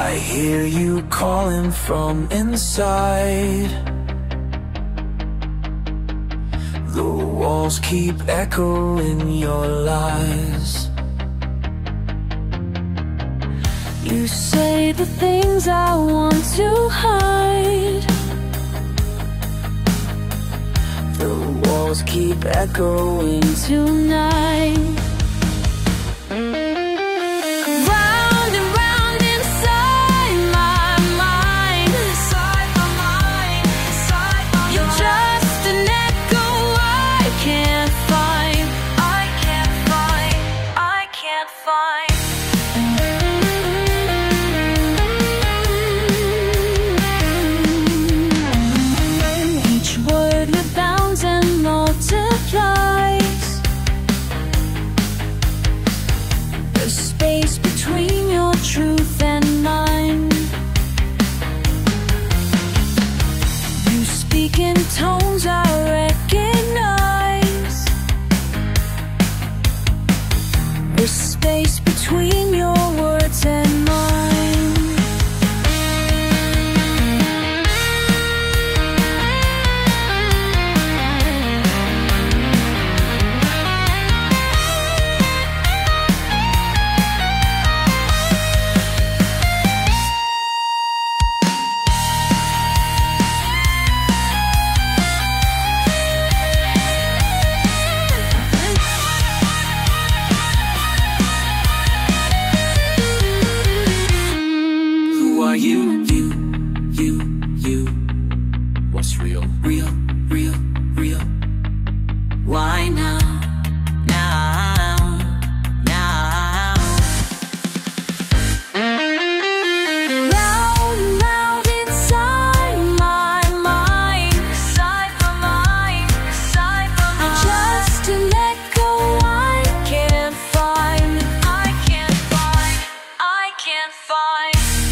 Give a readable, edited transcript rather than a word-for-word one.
I hear you calling from inside. The walls keep echoing your lies. You say the things I want to hide. The walls keep echoing Tonight, round and round inside my mind. You're just an echo I can't find. I can't find. Each word rebounds and multiplies. The space between your truth and mine. You speak in tones I recognize. The space between your words and mine. Who are you? What's real? Real. Why now? Loud inside my mind. Just an echo I can't find. I can't find.